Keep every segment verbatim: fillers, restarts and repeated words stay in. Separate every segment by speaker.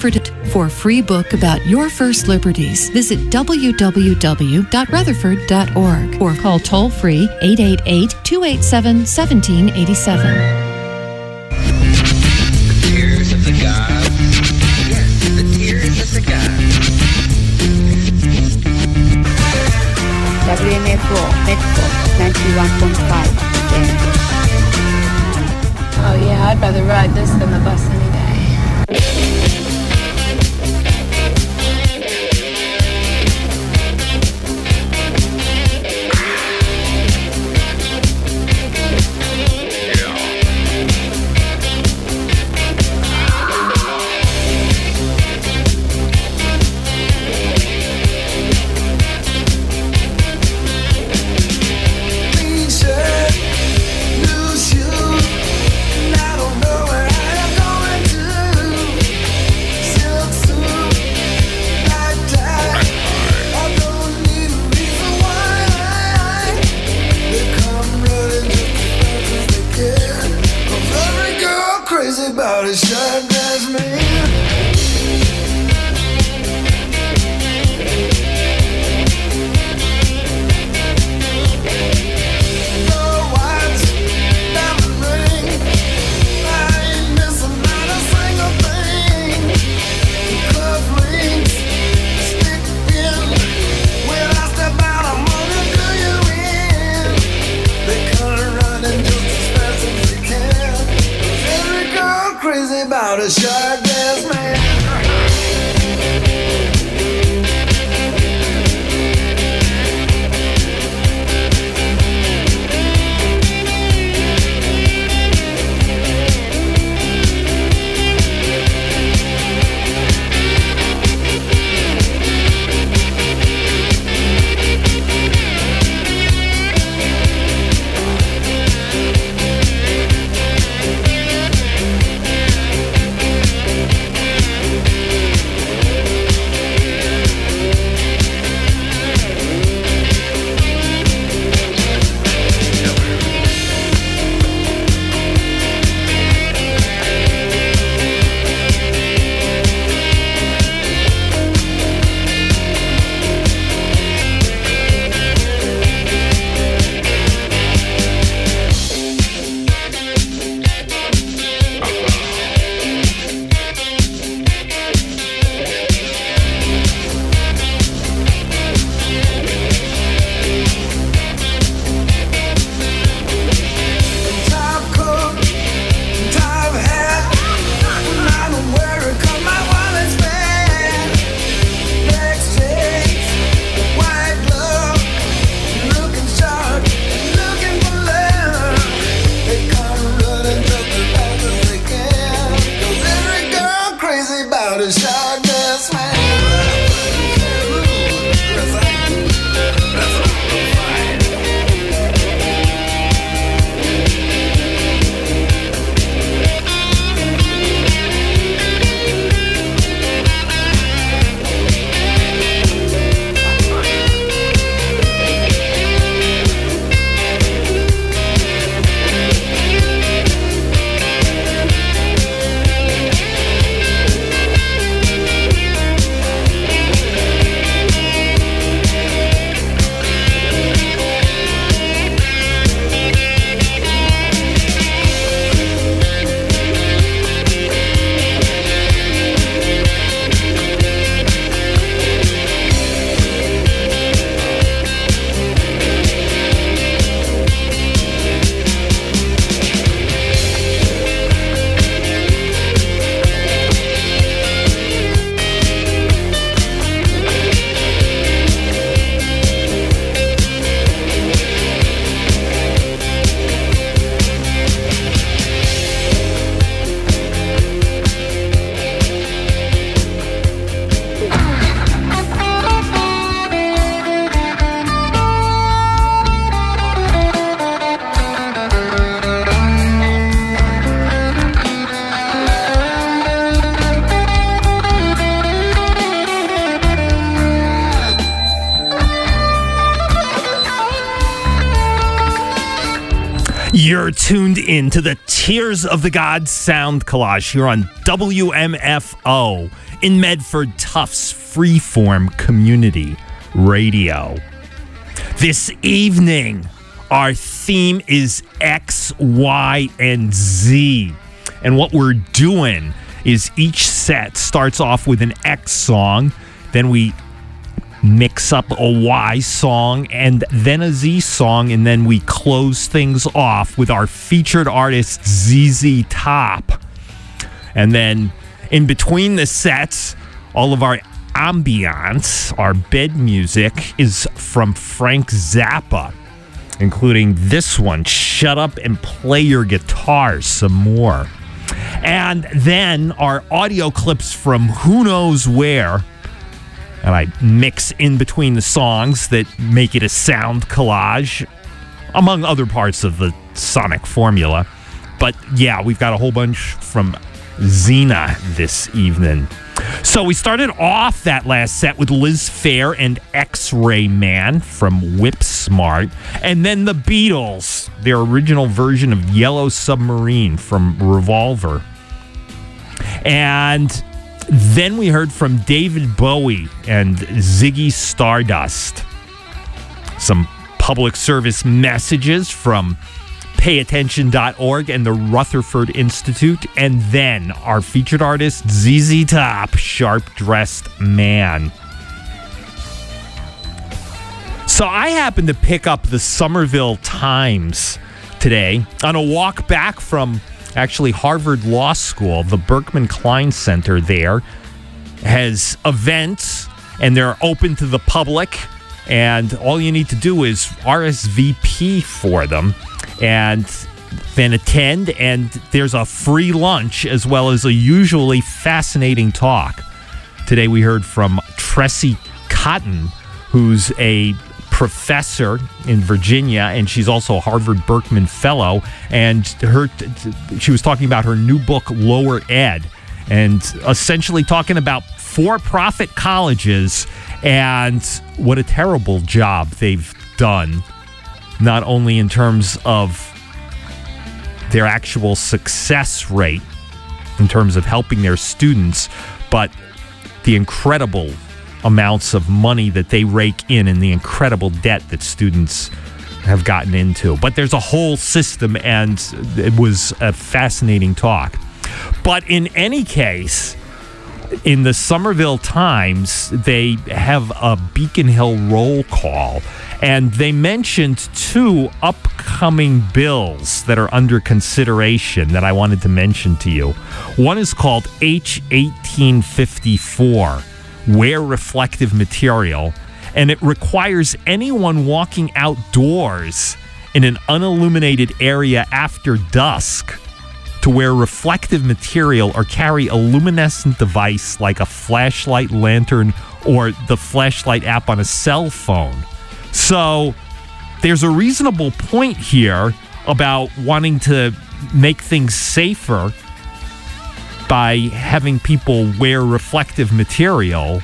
Speaker 1: Rutherford. For a free book about your first liberties, visit w w w dot rutherford dot org or call toll-free eight eight eight, two eight seven, one seven eight seven.
Speaker 2: The tears of the gods. Yes, the tears of the gods.
Speaker 3: W M F O, Medford, ninety-one point five F M.
Speaker 4: Oh yeah, I'd rather ride this than the bus any day.
Speaker 5: About a shot glass man. About a shot glass man.
Speaker 6: You're tuned in to the Tears of the Gods Sound Collage here on W M F O in Medford Tufts Freeform Community Radio. This evening, our theme is X, Y, and Z. And what we're doing is each set starts off with an X song, then we mix up a Y song and then a Z song, and then we close things off with our featured artist Z Z Top. And then in between the sets, all of our ambiance, our bed music, is from Frank Zappa, including this one, Shut Up and Play Your Guitar Some More. And then our audio clips from who knows where, and I mix in between the songs that make it a sound collage, among other parts of the sonic formula. But yeah, we've got a whole bunch from Xena this evening. So we started off that last set with Liz Phair and X-Ray Man from Whip Smart, and then the Beatles, their original version of Yellow Submarine from Revolver. And then we heard from David Bowie and Ziggy Stardust. Some public service messages from pay attention dot org and the Rutherford Institute. And then our featured artist, Z Z Top, Sharp Dressed Man. So I happened to pick up the Somerville Times today on a walk back from actually Harvard Law School. The Berkman Klein Center there has events, and they're open to the public, and all you need to do is R S V P for them and then attend, and there's a free lunch as well as a usually fascinating talk. Today we heard from Tressie Cotton, who's a professor in Virginia, and she's also a Harvard Berkman Fellow, and her she was talking about her new book, Lower Ed, and essentially talking about for-profit colleges and what a terrible job they've done, not only in terms of their actual success rate in terms of helping their students, but the incredible amounts of money that they rake in and the incredible debt that students have gotten into. But there's a whole system, and it was a fascinating talk. But in any case, in the Somerville Times, they have a Beacon Hill roll call, and they mentioned two upcoming bills that are under consideration that I wanted to mention to you. One is called H eighteen fifty-four, Wear Reflective Material, and it requires anyone walking outdoors in an unilluminated area after dusk to wear reflective material or carry a luminescent device like a flashlight, lantern, or the flashlight app on a cell phone. So there's a reasonable point here about wanting to make things safer by having people wear reflective material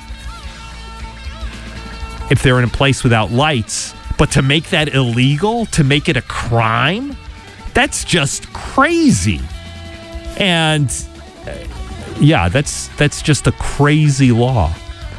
Speaker 6: if they're in a place without lights. But to make that illegal, to make it a crime, that's just crazy. And uh, yeah, that's that's just a crazy law.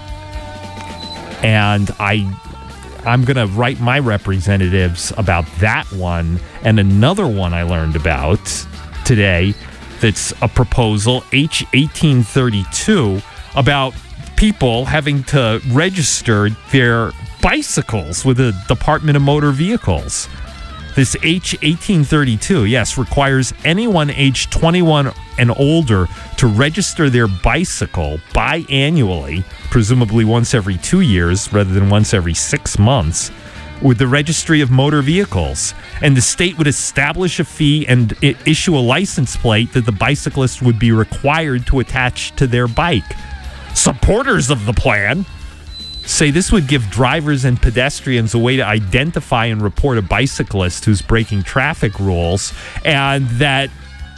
Speaker 6: And I I'm going to write my representatives about that one, and another one I learned about today that's a proposal, H eighteen thirty-two, about people having to register their bicycles with the Department of Motor Vehicles. This H eighteen thirty-two, yes, requires anyone aged twenty-one and older to register their bicycle biannually, presumably once every two years rather than once every six months, with the Registry of Motor Vehicles. And the state would establish a fee and I- issue a license plate that the bicyclist would be required to attach to their bike. Supporters of the plan say this would give drivers and pedestrians a way to identify and report a bicyclist who's breaking traffic rules, and that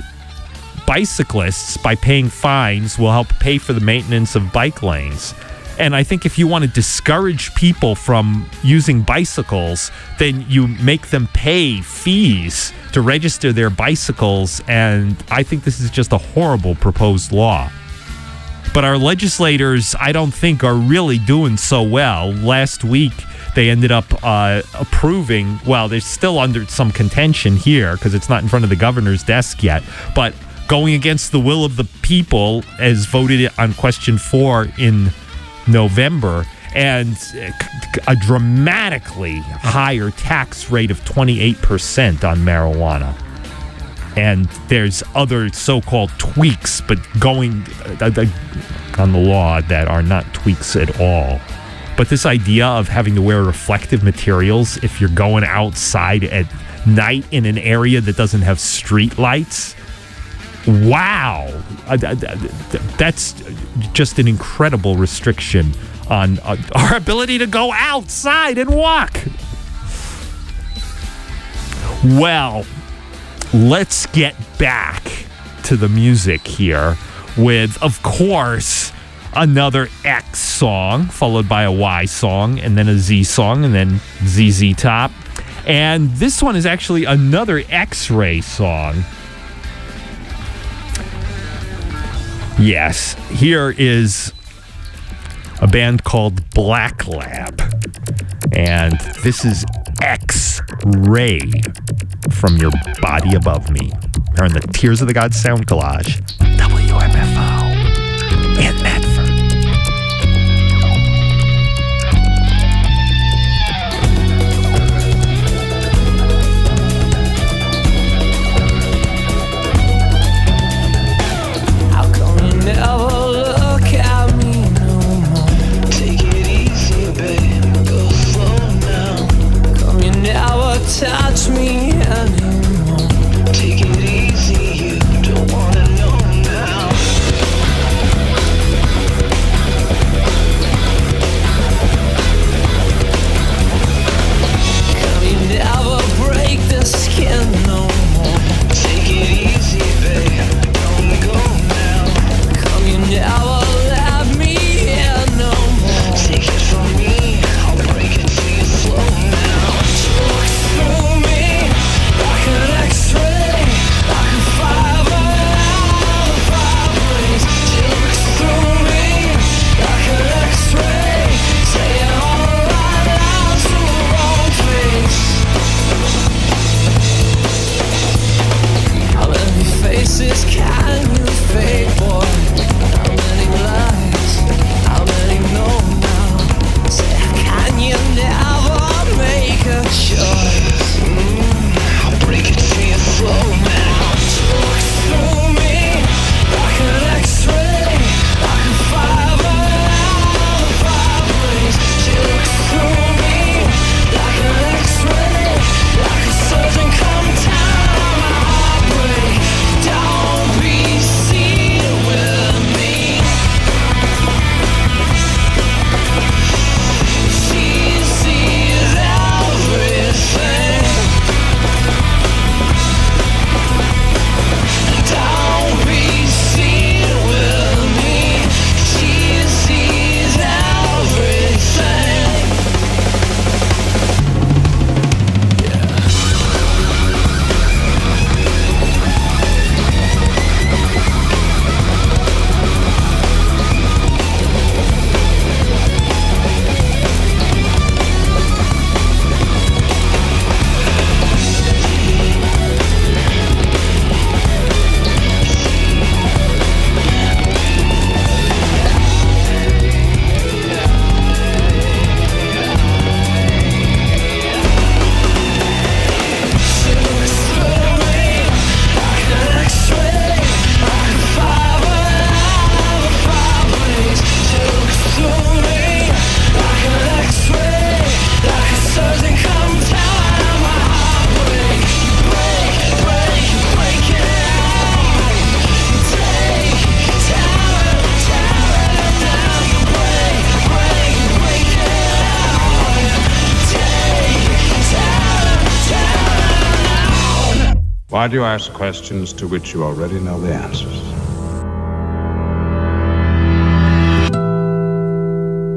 Speaker 6: bicyclists, by paying fines, will help pay for the maintenance of bike lanes. And I think if you want to discourage people from using bicycles, then you make them pay fees to register their bicycles. And I think this is just a horrible proposed law. But our legislators, I don't think, are really doing so well. Last week, they ended up uh, approving, well, they're still under some contention here because it's not in front of the governor's desk yet, but going against the will of the people as voted on question four in November, and a dramatically higher tax rate of twenty-eight percent on marijuana. And there's other so-called tweaks, but going uh, on the law that are not tweaks at all. But this idea of having to wear reflective materials if you're going outside at night in an area that doesn't have street lights, wow. That's just an incredible restriction on uh, our ability to go outside and walk. Well, let's get back to the music here with, of course, another X song, followed by a Y song, and then a Z song, and then Z Z Top. And this one is actually another X-Ray song. Yes, here is a band called Black Lab. And this is X-Ray from Your Body Above Me. Here on the Tears of the Gods Sound Collage. W M F O in Medford.
Speaker 7: Touch me anymore. Take it easy, you don't wanna know now. Come you never break the skin no more. Take it easy, babe, don't go now. Come you never let me in no more. Take it from me, I'll break it to you slow now. Through me like an X-ray, like a fiber out of vibrates. She looks through me like an X-ray, saying all the right lines to the wrong face. How many faces can you fake, boy? How many lies? How many know now? Say, can you never make a choice? Break it to you slow now. Look through me like an X-ray, like a fiber out of vibrates. She looks through me like an X-ray, like a surgeon come down on my heartbreak. Don't be seen with me. She sees everything. Don't be seen with me. She sees everything.
Speaker 8: Why do you ask questions to which you already know the answers?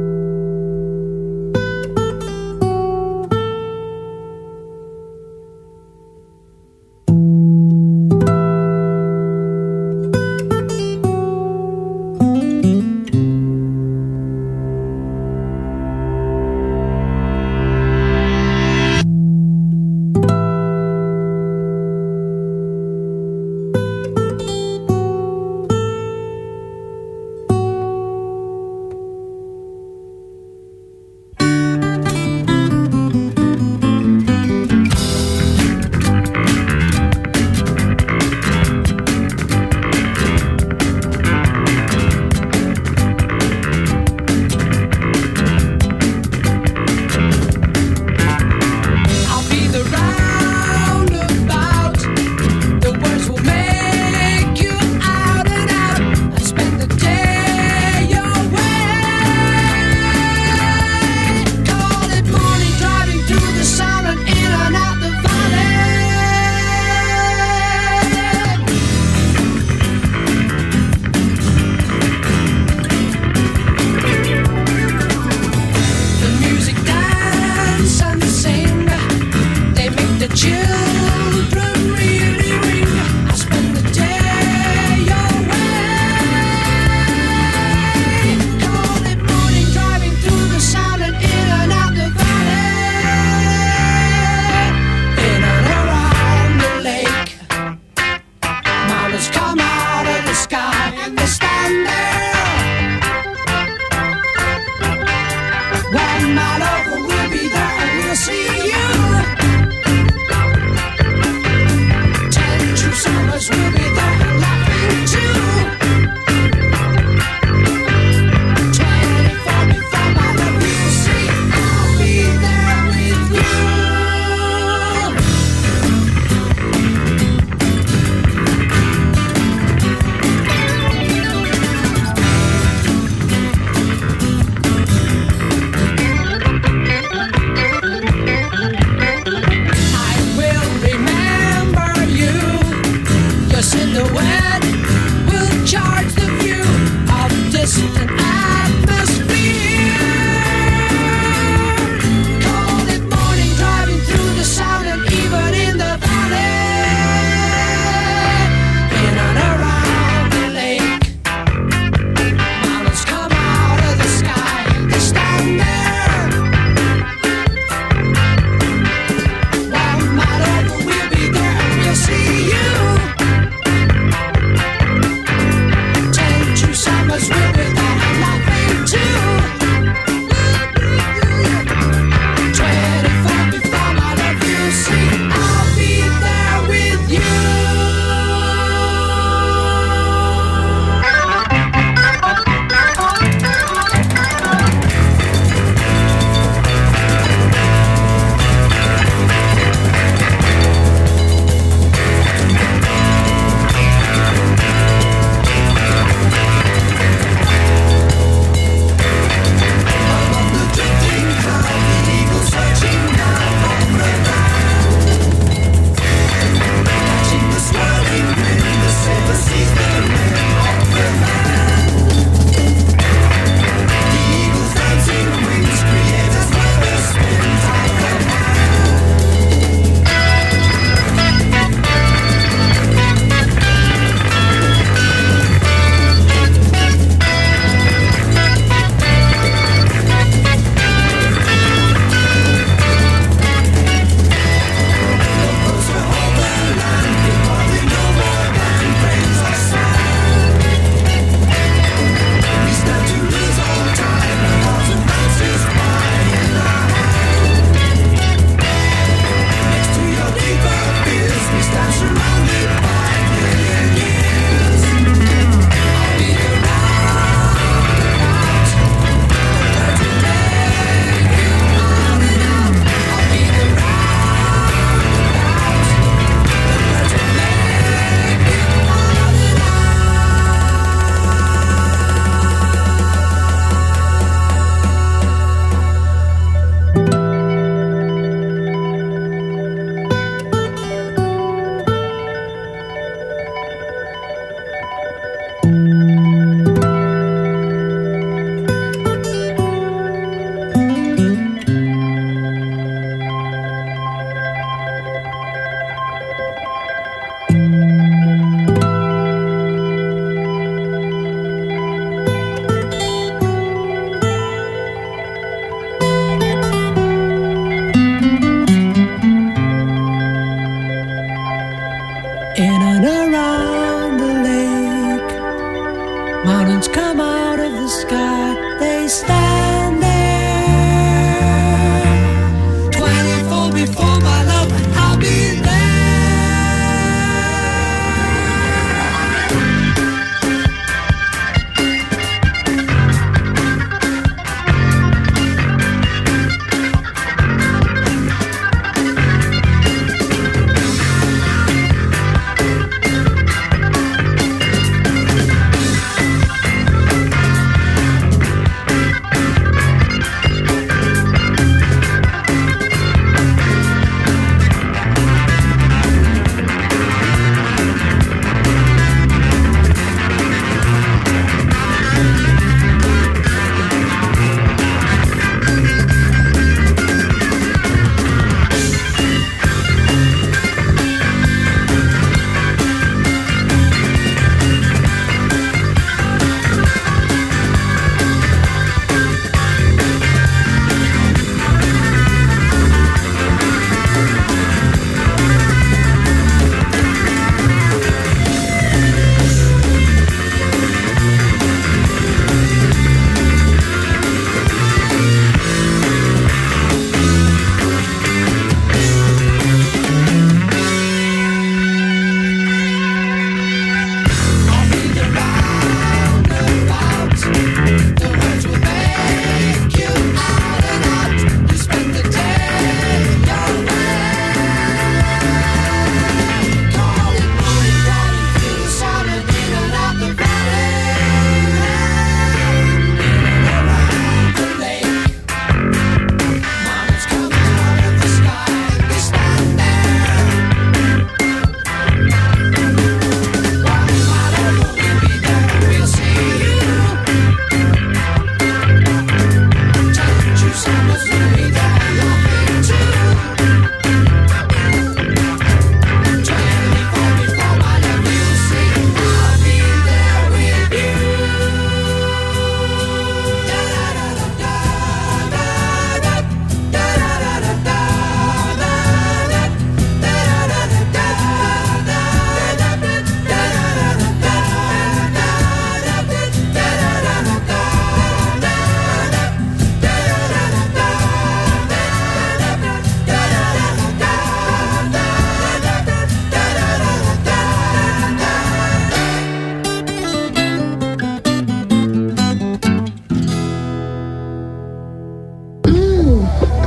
Speaker 7: see you. Ten true summers will be there laughing too. Twenty-four before my love you see, I'll be there with you.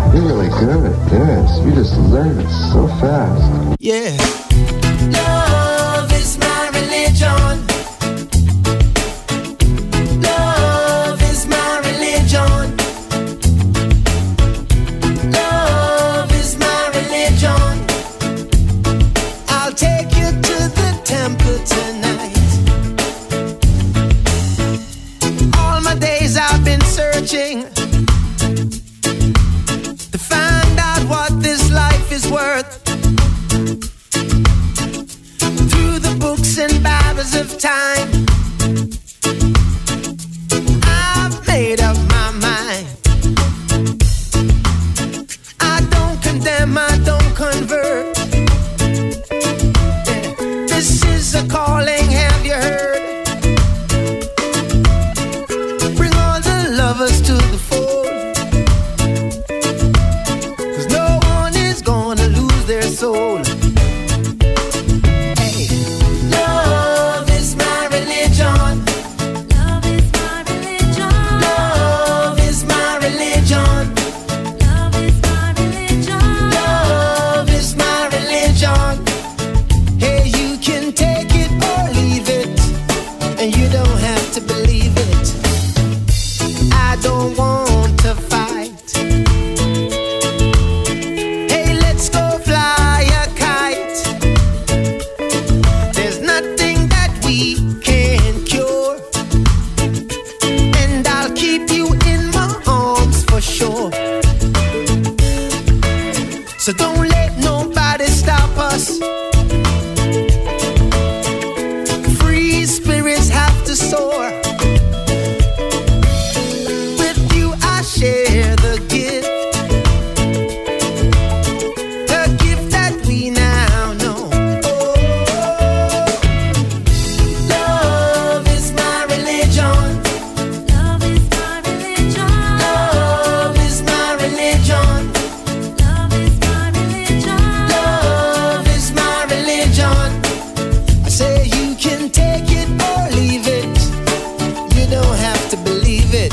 Speaker 9: You're really good at this. You just learn it so fast.
Speaker 7: Yeah. Love is my religion. Love is my religion. Love is my religion. I'll take you to the temple tonight. All my days I've been searching to find out what this life is worth. Through the books and Bibles of time, I've made up my mind. I don't condemn, I don't convert. Yeah. This is a calling, have you heard? Bring all the lovers to the fold, 'cause no one is gonna lose their soul. Hey. Love is my religion. Love is my religion. Love is my religion. Love is my religion. Love is my religion. Hey, you can take it or leave it, and you don't have to believe it. I don't want to fight. Hey, let's go fly a kite. There's nothing that we can't cure, and I'll keep you in my arms for sure. So don't let nobody stop us. Free spirits have to soar. With you I share the gift, the gift that we now know. Oh, love is my religion. Love is my religion. Love is my religion. Love is my religion. Love is my religion. I say you can take it or leave it. You don't have to believe it.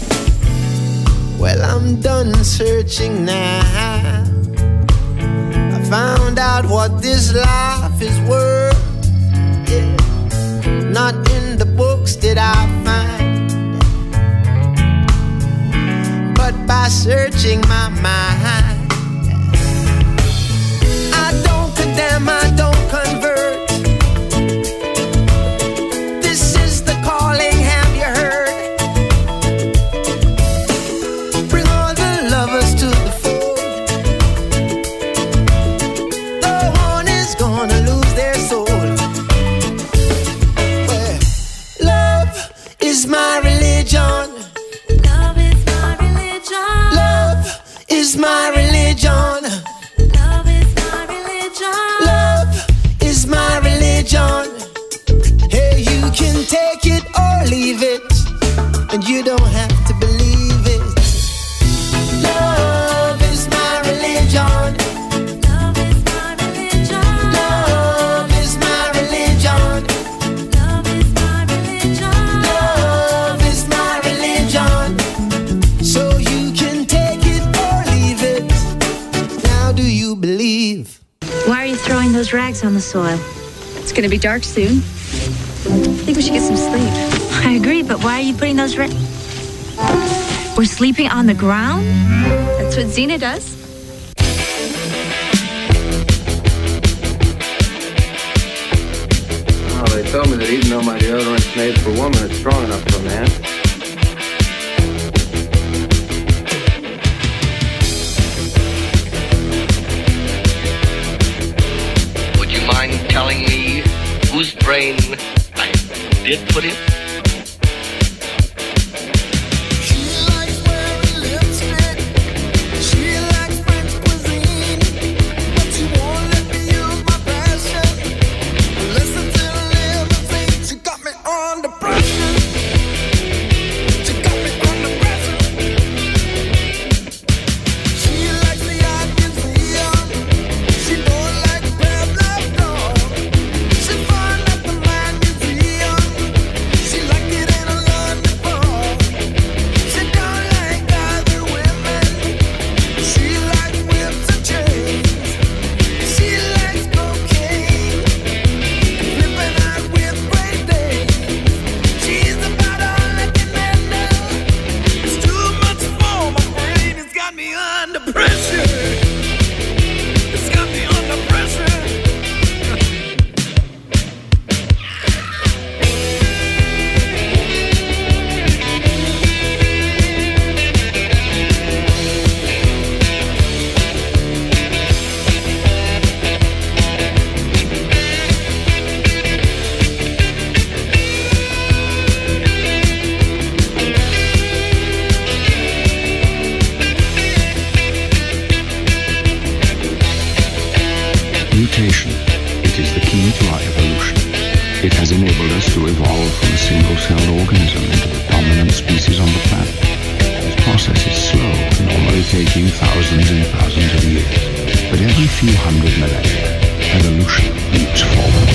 Speaker 7: Well, I'm done searching now. I found out what this life is worth. Yeah. Not in the books did I find, but by searching my mind. I don't condemn, I don't convert. This is the calling, have you heard? Bring all the lovers to the fold. No one is gonna lose their soul. Well, love is my religion. Love is my religion. Love is my religion. Love is my religion. Love is my religion. Hey, you can take it or leave it, and you don't have to believe it. Love is my religion. Love is my religion. Love is my religion. Love is my religion. Love is my religion. So you can take it or leave it. Now do you believe?
Speaker 10: Why are you throwing those rags on the soil?
Speaker 11: It's gonna be dark soon. I think we should get some sleep.
Speaker 10: I agree, but why are you putting those rags? We're sleeping on the ground?
Speaker 11: That's what Xena does.
Speaker 12: Oh, they told me that even though my deodorant's made for women, it's strong enough for a man.
Speaker 2: Would you mind telling me whose brain I did put in?
Speaker 5: She
Speaker 13: mutation. It is the key to our evolution. It has enabled us to evolve from a single-celled organism into the dominant species on the planet. This process is slow, normally taking thousands and thousands of years. But every few hundred millennia, evolution leaps forward.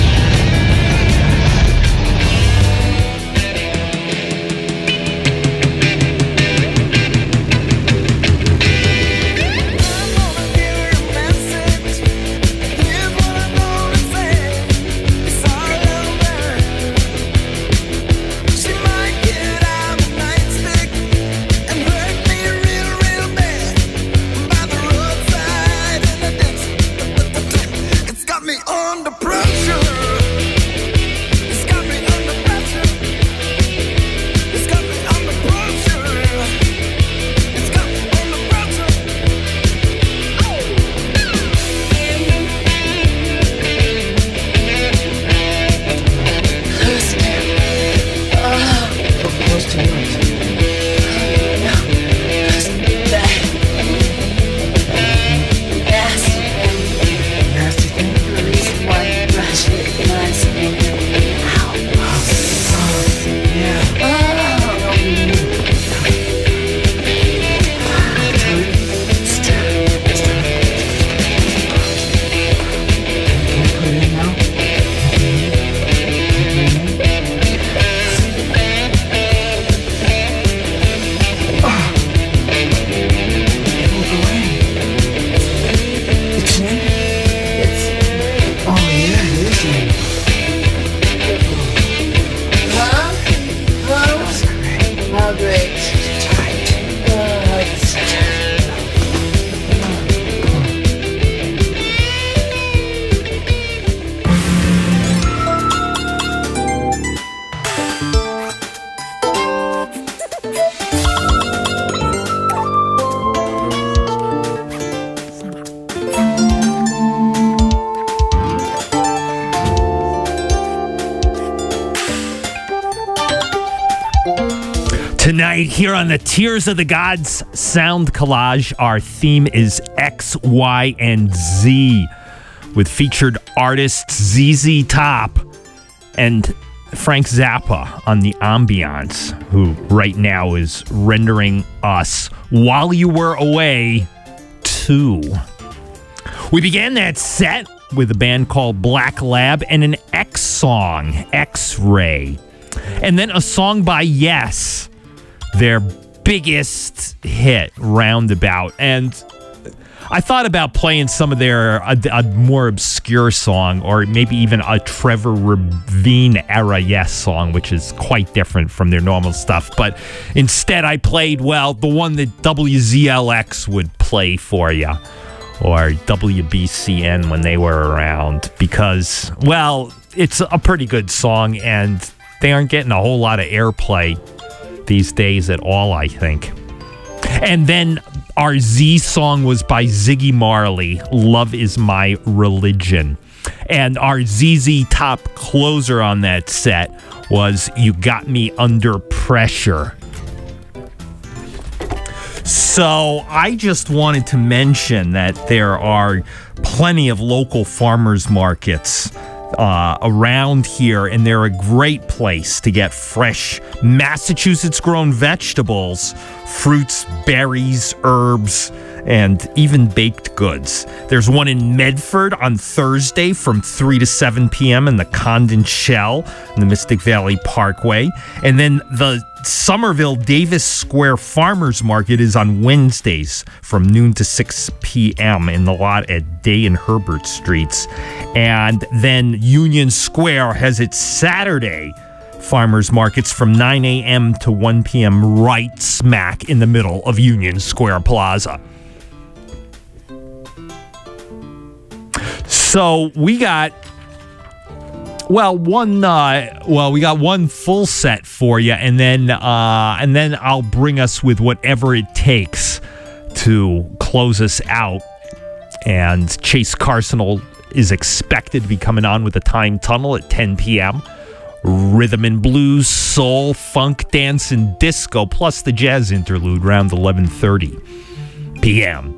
Speaker 6: Tonight, here on the Tears of the Gods Sound Collage, our theme is X, Y, and Z, with featured artists Z Z Top and Frank Zappa on the ambiance, who right now is rendering us While You Were Away two. We began that set with a band called Black Lab and an X song, X-Ray. And then a song by Yes, their biggest hit, Roundabout. And I thought about playing some of their a, a more obscure song, or maybe even a Trevor Rabin era Yes song, which is quite different from their normal stuff. But instead, I played, well, the one that W Z L X would play for you, or W B C N when they were around, because, well, it's a pretty good song, and they aren't getting a whole lot of airplay these days at all, I think. And then our Z song was by Ziggy Marley, Love Is My Religion. And our Z Z Top closer on that set was You Got Me Under Pressure. So I just wanted to mention that there are plenty of local farmers markets Uh, around here, and they're a great place to get fresh Massachusetts-grown vegetables, fruits, berries, herbs, and even baked goods. There's one in Medford on Thursday from three to seven p.m. in the Condon Shell in the Mystic Valley Parkway. And then the Somerville Davis Square Farmers Market is on Wednesdays from noon to six p.m. in the lot at Day and Herbert Streets. And then Union Square has its Saturday farmers markets from nine a.m. to one p.m. right smack in the middle of Union Square Plaza. So we got, well, one, uh, well, we got one full set for you, and then, uh, and then I'll bring us with whatever it takes to close us out. And Chase Carson is expected to be coming on with the Time Tunnel at ten p.m. Rhythm and blues, soul, funk, dance, and disco, plus the jazz interlude around eleven thirty p.m.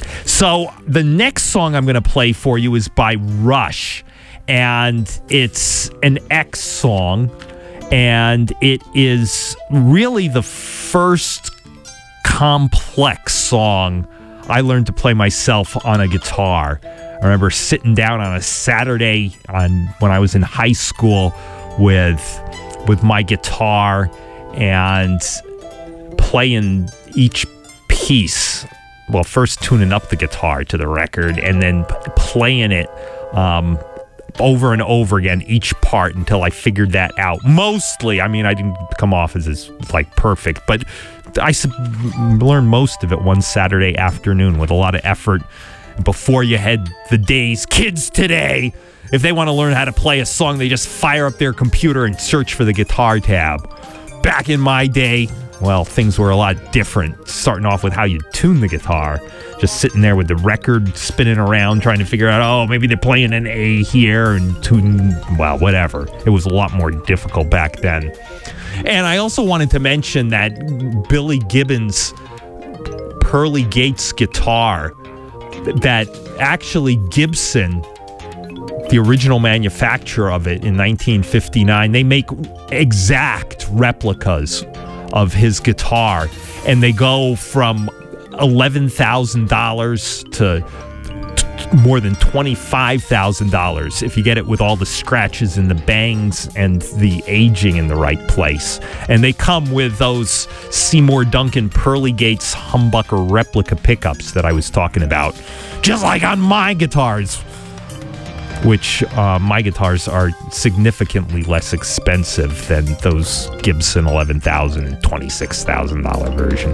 Speaker 6: So the next song I'm going to play for you is by Rush, and it's an X song, and it is really the first complex song I learned to play myself on a guitar. I remember sitting down on a Saturday on when I was in high school with with my guitar and playing each piece. Well, first tuning up the guitar to the record and then p- playing it um, over and over again, each part, until I figured that out. Mostly, I mean, I didn't come off as, as like perfect, but I sub- learned most of it one Saturday afternoon with a lot of effort. Before you had the days kids today, if they want to learn how to play a song, they just fire up their computer and search for the guitar tab. Back in my day, well, things were a lot different, starting off with how you tune the guitar. Just sitting there with the record spinning around, trying to figure out, oh, maybe they're playing an A here and tuning, well, whatever. It was a lot more difficult back then. And I also wanted to mention that Billy Gibbons' Pearly Gates guitar, that actually Gibson, the original manufacturer of it in nineteen fifty-nine, they make exact replicas of his guitar, and they go from eleven thousand dollars to t- more than twenty-five thousand dollars if you get it with all the scratches and the bangs and the aging in the right place. And they come with those Seymour Duncan Pearly Gates humbucker replica pickups that I was talking about, just like on my guitars, which uh, my guitars are significantly less expensive than those Gibson eleven thousand dollars and twenty-six thousand dollars versions.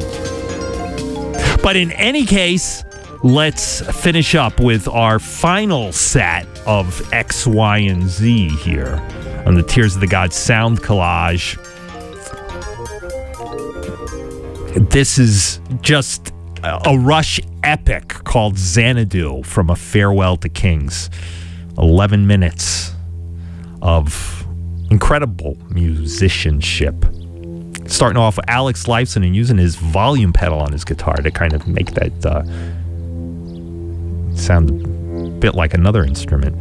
Speaker 6: But in any case, let's finish up with our final set of X, Y, and Z here on the Tears of the Gods sound collage. This is just a Rush epic called Xanadu from A Farewell to Kings. eleven minutes of incredible musicianship. Starting off with Alex Lifeson and using his volume pedal on his guitar to kind of make that uh, sound a bit like another instrument.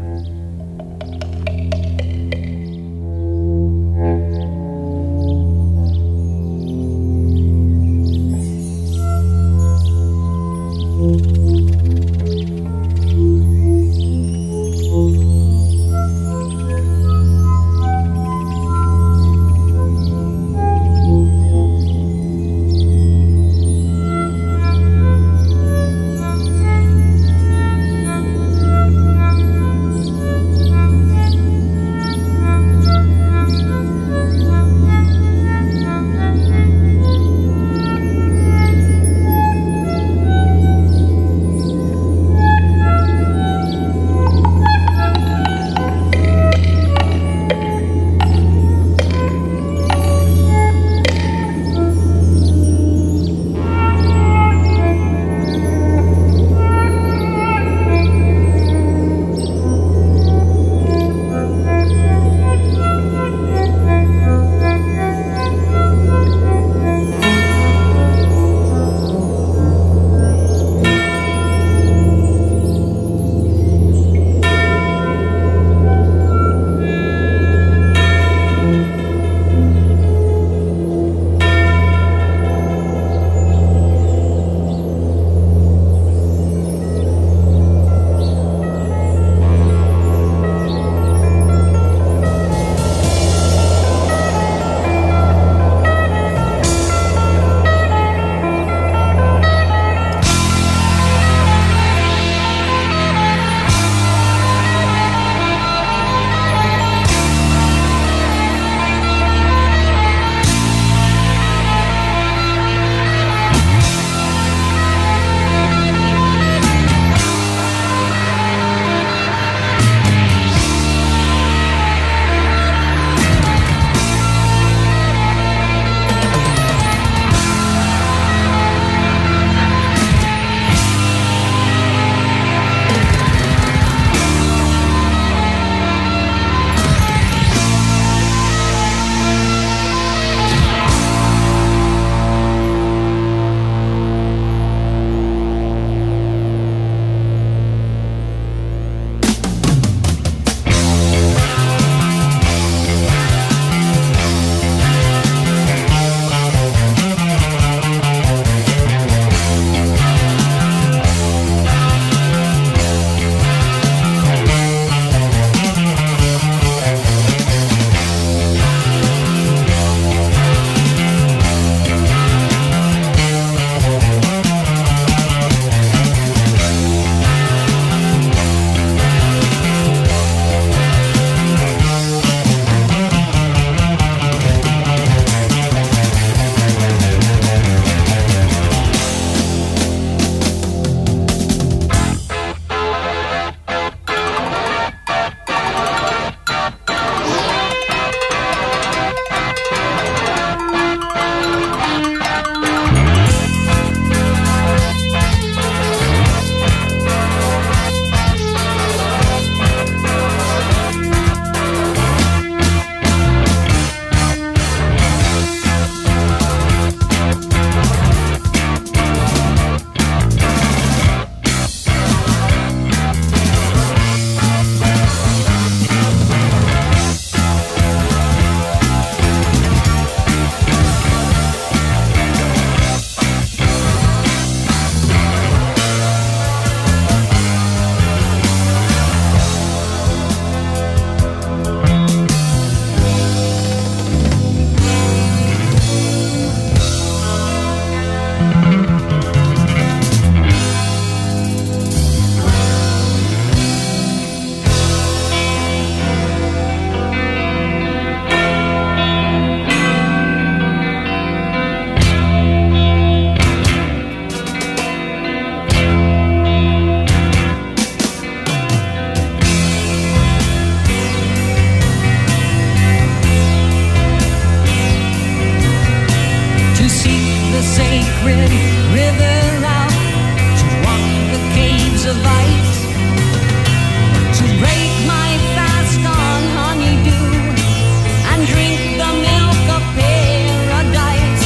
Speaker 7: sacred river out to walk the caves of ice, to break my fast on honeydew and drink the milk of paradise.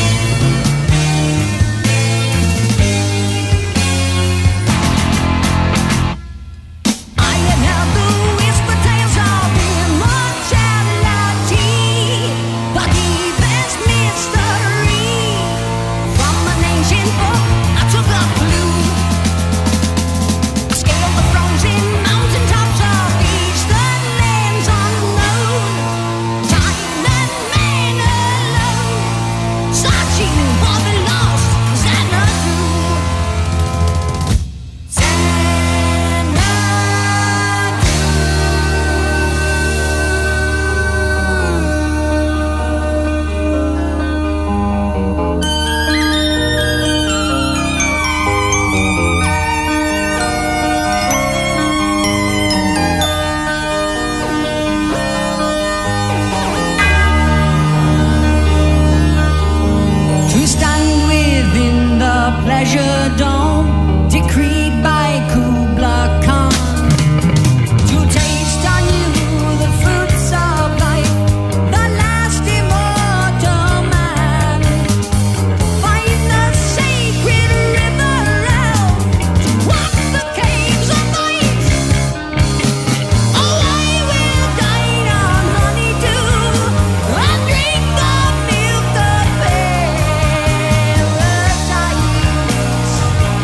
Speaker 7: I have heard the whisper tales of immortality, the deepest mystery. From an ancient book I took a clue. I scaled the frozen mountaintops of eastern lands unknown. Time and man alone, searching for the lost Xanadu. To stand within the pleasure dome decreed by Kubla Khan, to taste anew the fruits of life, the last immortal man, find the sacred river out to walk the caves of ice. Oh, I will dine on honeydew and drink the milk of paradise.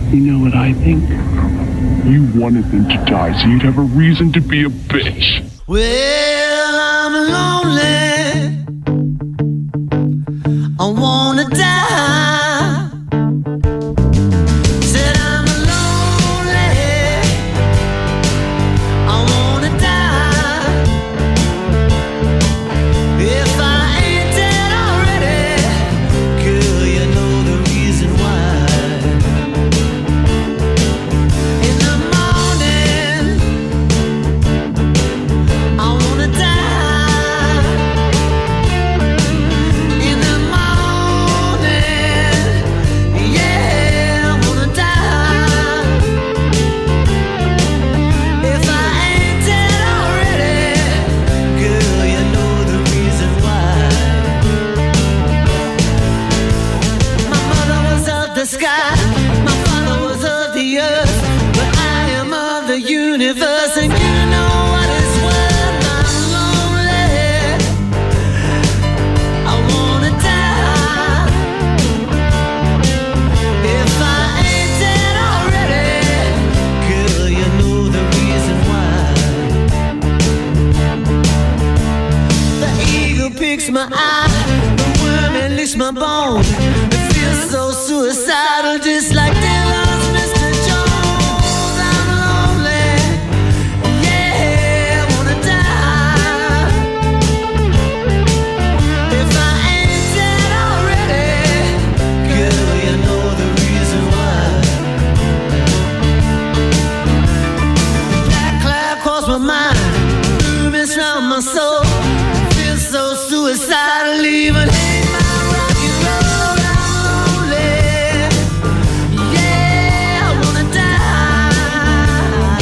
Speaker 14: You know what I think? You wanted them to die so you'd have a reason to be a bitch.
Speaker 7: Well, I'm lonely. I wanna die. Said I'm lonely. I wanna die. If I ain't dead already, girl, you know the reason why. In the morning, I wanna die. In the morning, yeah, I wanna die. If I ain't dead already, girl, you know the reason why. My mother was of the sky, my father was of the earth, but I am of the universe, and you know what is worth. I'm lonely. I wanna die. If I ain't dead already, girl, you know the reason why. The eagle picks my eye, the worm licks my bone. It feels so suicidal, just like Dylan's Mister Jones. I'm lonely, yeah, I wanna die. If I ain't dead already, girl, you know the reason why. Black cloud crossed my mind, moving round my soul. Feels so suicidal, even in my rock and roll. I'm lonely, yeah, I wanna die.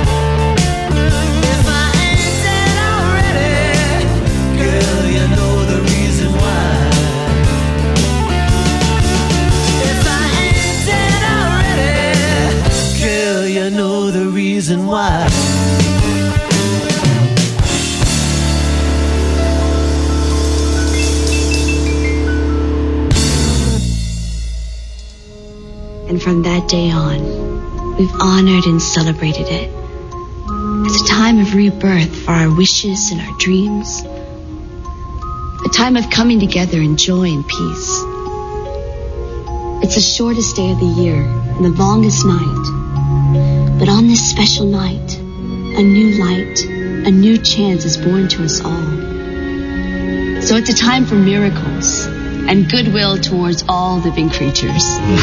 Speaker 7: If I ain't dead already, girl, you know the reason why. If I ain't dead already, girl, you know the reason why.
Speaker 10: And from that day on, we've honored and celebrated it as a time of rebirth for our wishes and our dreams, a time of coming together in joy and peace. It's the shortest day of the year and the longest night, but on this special night, a new light, a new chance is born to us all. So it's a time for miracles and goodwill towards all living creatures.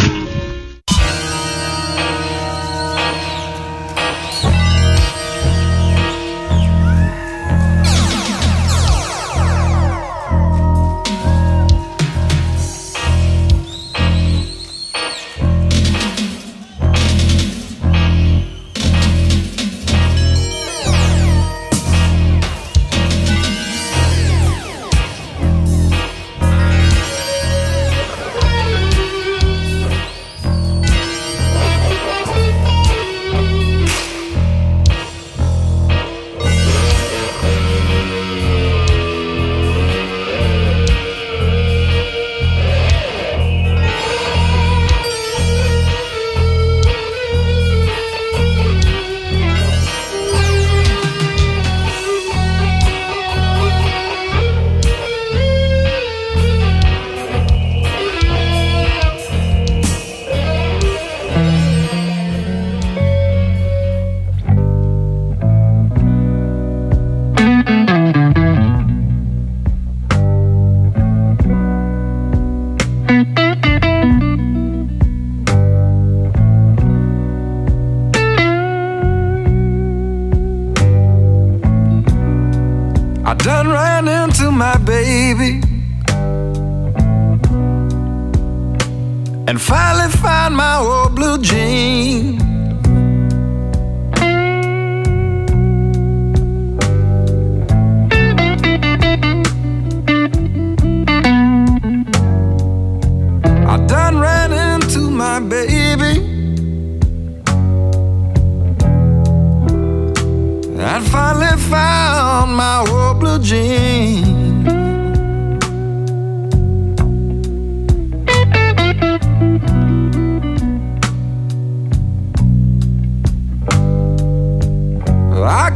Speaker 5: Done ran into my baby and finally found my old blue jean. I done ran into my baby and finally found my old blue jean.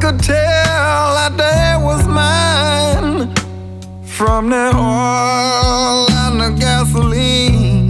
Speaker 5: could tell that day was mine from the oil and the gasoline.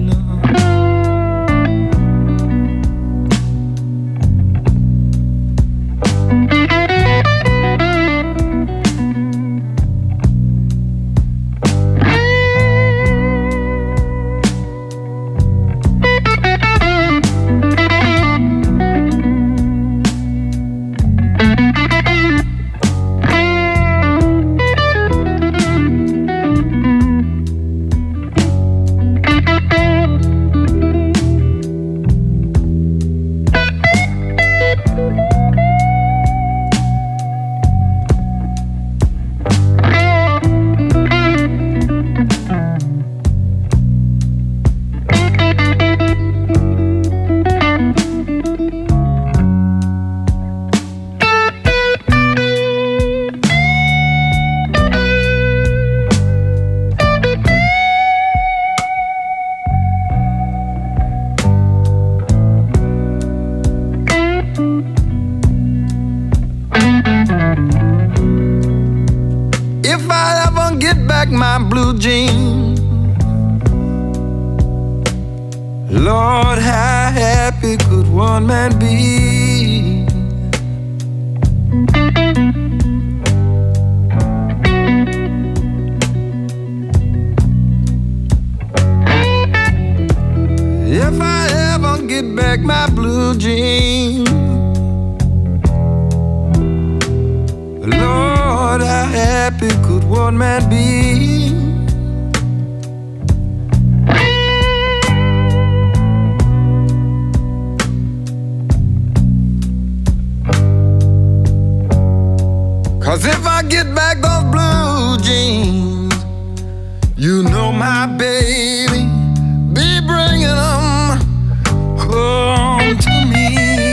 Speaker 5: My blue jeans, Lord, how happy could one man be? If I ever get back my blue jeans, Lord, how happy could one man be? Cause if I get back those blue jeans, you know my baby be bringing them home to me.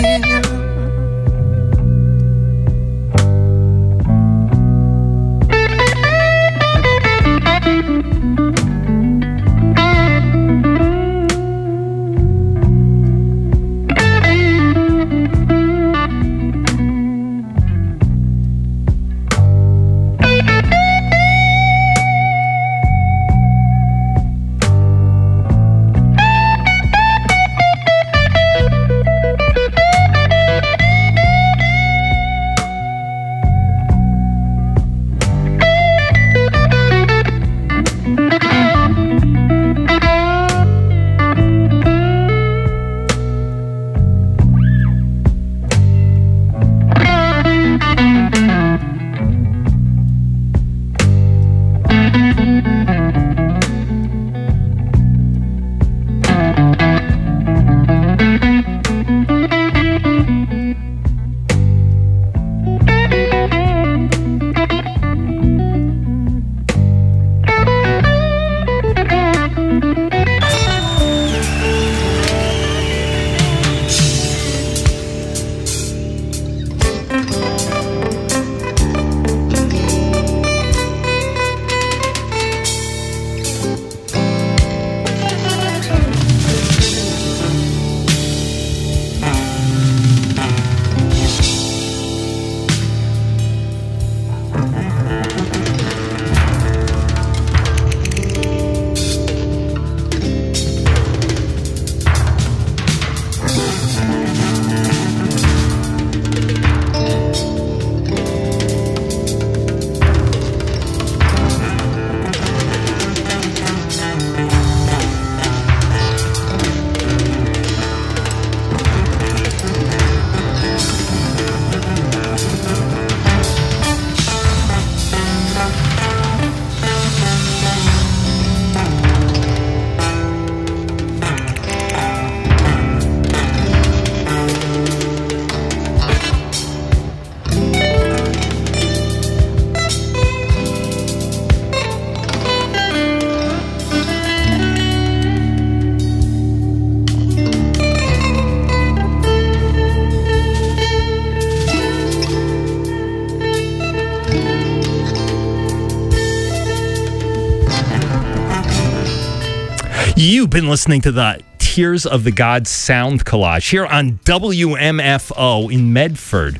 Speaker 6: You've been listening to the Tears of the Gods sound collage here on W M F O in Medford,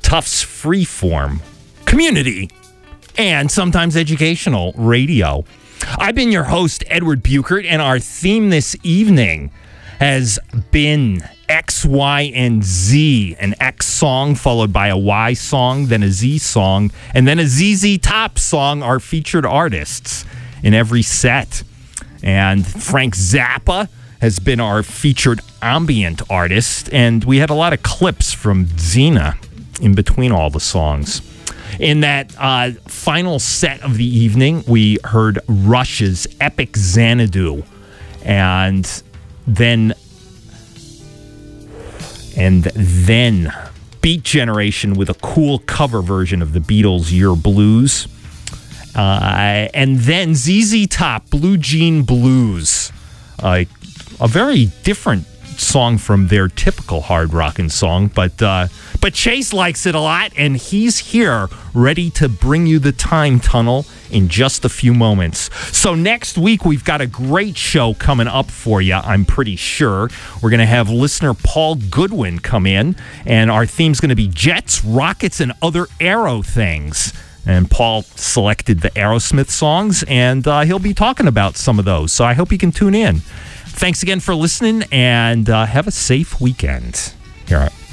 Speaker 6: Tufts Freeform, community, and sometimes educational radio. I've been your host, Edward Buchert, and our theme this evening has been X, Y, and Z. An X song followed by a Y song, then a Z song, and then a Z Z Top song, our featured artists in every set. And Frank Zappa has been our featured ambient artist, and we had a lot of clips from Xena in between all the songs. In that uh, final set of the evening, we heard Rush's Epic Xanadu, and then and then Beat Generation with a cool cover version of the Beatles' Your Blues, uh, and then Z Z Top, Blue Jean Blues, uh, a very different song from their typical hard rockin' song, but uh, but Chase likes it a lot, and he's here ready to bring you the time tunnel in just a few moments. So next week we've got a great show coming up for you, I'm pretty sure. We're going to have listener Paul Goodwin come in, and our theme's going to be jets, rockets, and other aero things. And Paul selected the Aerosmith songs, and uh, he'll be talking about some of those, so I hope you can tune in. Thanks again for listening, and uh, have a safe weekend. Here.